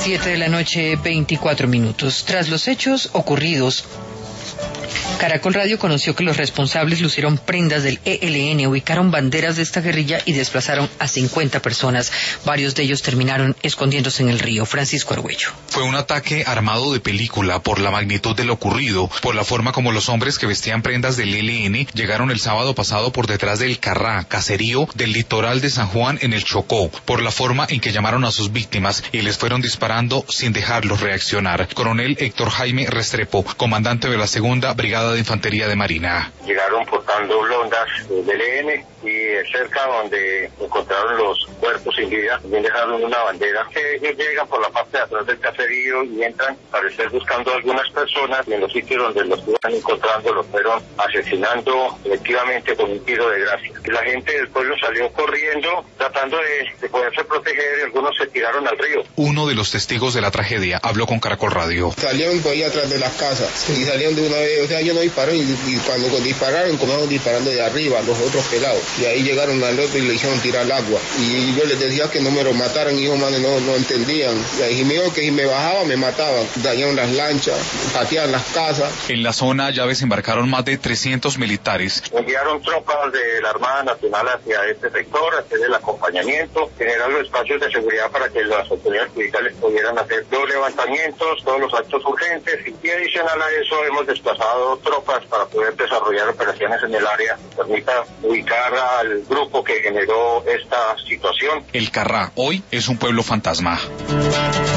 7:24 p.m. Tras los hechos ocurridos, Caracol Radio conoció que los responsables lucieron prendas del ELN, ubicaron banderas de esta guerrilla y desplazaron a 50 personas. Varios de ellos terminaron escondiéndose en el río. Francisco Argüello. Fue un ataque armado de película por la magnitud de lo ocurrido, por la forma como los hombres que vestían prendas del ELN llegaron el sábado pasado por detrás del Carrá, caserío del litoral de San Juan en el Chocó, por la forma en que llamaron a sus víctimas y les fueron disparando sin dejarlos reaccionar. Coronel Héctor Jaime Restrepo, comandante de la Segunda Brigada de Infantería de Marina. Llegaron portando blondas del ELN y cerca donde encontraron los cuerpos sin vida, también dejaron una bandera. Ellos llegan por la parte de atrás del caserío y entran, parecer buscando a algunas personas, y en los sitios donde los iban encontrando los fueron asesinando efectivamente con un tiro de gracia. La gente del pueblo salió corriendo tratando de poderse proteger y algunos se tiraron al río. Uno de los testigos de la tragedia habló con Caracol Radio. Salieron por ahí atrás de las casas y salieron de una vez, o sea, yo no disparé y cuando dispararon comenzaron disparando de arriba los otros pelados y ahí llegaron al otro y le hicieron tirar al agua y yo les decía que no me lo mataran y ellos no entendían y ahí me dijo que si me bajaba me mataban, dañaron las lanchas, pateaban las casas. En la zona ya desembarcaron más de 300 militares. Enviaron tropas de la Armada Nacional hacia este sector, hacer el acompañamiento, generar los espacios de seguridad para que las autoridades judiciales pudieran hacer los levantamientos, todos los actos urgentes y adicional a eso hemos desplazado tropas para poder desarrollar operaciones en el área que permita ubicar al grupo que generó esta situación. El Carrá hoy es un pueblo fantasma.